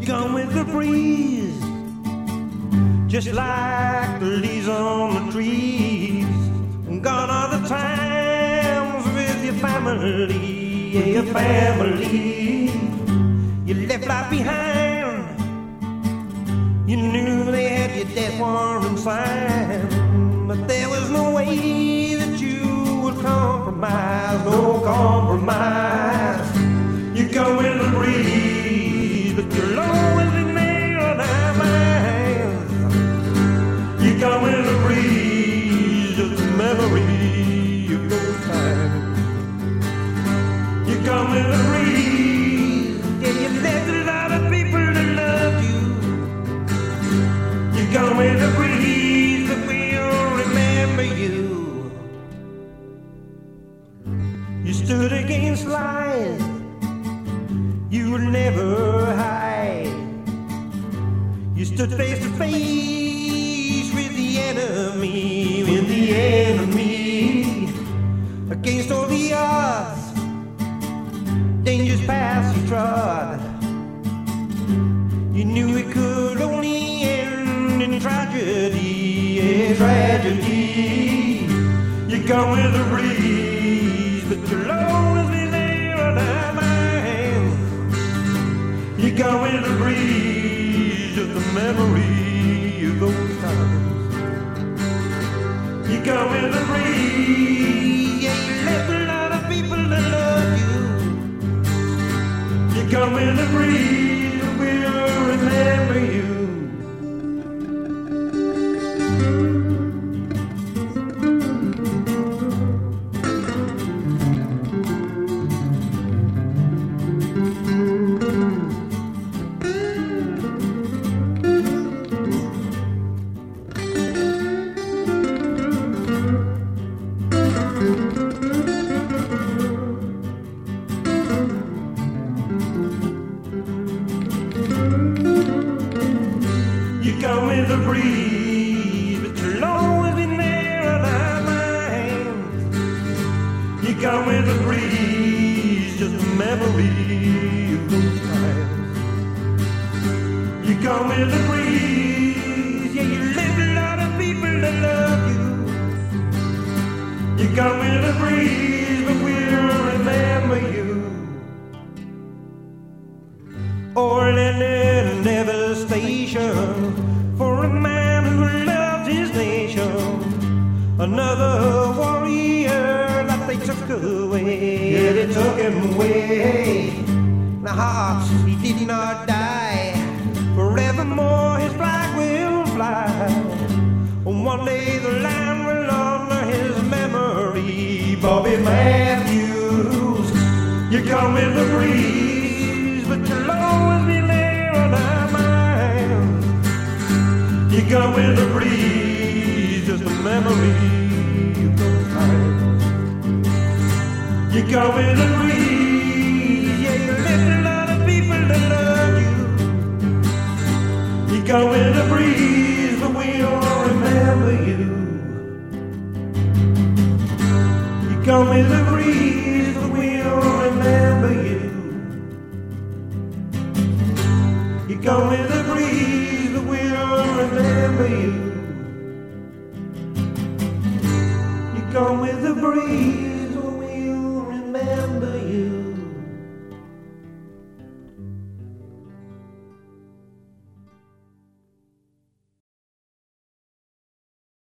come with the breeze, just like the leaves on the trees. Gone are the times with your family, yeah, your family. You left life behind. You knew they had your death warrant signed, but there was no way that you would compromise, no compromise. You come with the breeze, but you'll always be made on our minds. You come with the breeze, just a memory of those times. You come with the breeze, yeah, you left a lot of people that loved you. You come with the breeze, but we'll remember you. You stood against lies you would never hide. You stood face to face with the enemy, against all the odds, dangerous paths you trod. You knew it could only end in tragedy, yeah, tragedy. You come with the breeze, but you'll always be there on our minds. You come with the breeze, just a memory of those times. You come with the breeze, yeah, you left a lot of people that love you. You come with the breeze, we'll remember you. You come with the breeze, but you'll always be there on our minds. You come with the breeze, just a memory of those times. You come with the breeze, yeah, you left a lot of people that love you. You come with the breeze, but we'll remember you. Orland and devastation for a man who loved his nation. Another warrior that they took away, yeah, they took him away. Now hearts, he did not die, forevermore his flag will fly. One day the land will honor his memory. Bobby Matthews, you come with the breeze, but you'll always be there on our minds. You come with the breeze, just a memory of those times. You come with the breeze, yeah, you left a lot of people that love you. You come with the breeze, but we'll remember you. You come with the breeze, but we'll remember you. You come with the breeze, but we'll remember you. You come with the breeze.